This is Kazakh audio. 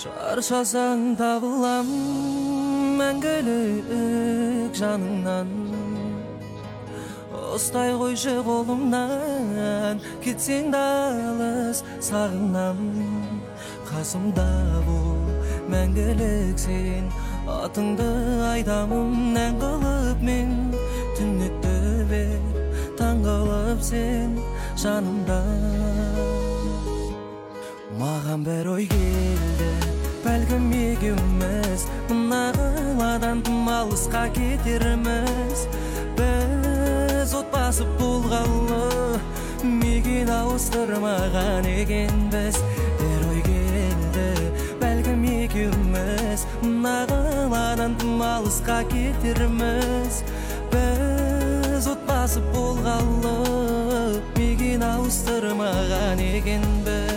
Шаршасаң табылам мәңгілік жаныңнан. Ұстай қойшы қолымнан, кетсең да алыс сағынам. Қасымда бол мәңгілік сен, атыңды айтамын ән қылып мен. Түнекті бер таң қылып сен жанымда. Маған бір ой келді, бәлкім екеуміз мына қаладан тым алысқа кетерміз. Біз отбасы болғалы мекен ауыстырмаған екенбіз. Бір ой келді, бәлкім екеуміз мына қаладан тым алысқа кетерміз. Біз отбасы болғалы мекен ауыстырмаған екенбіз.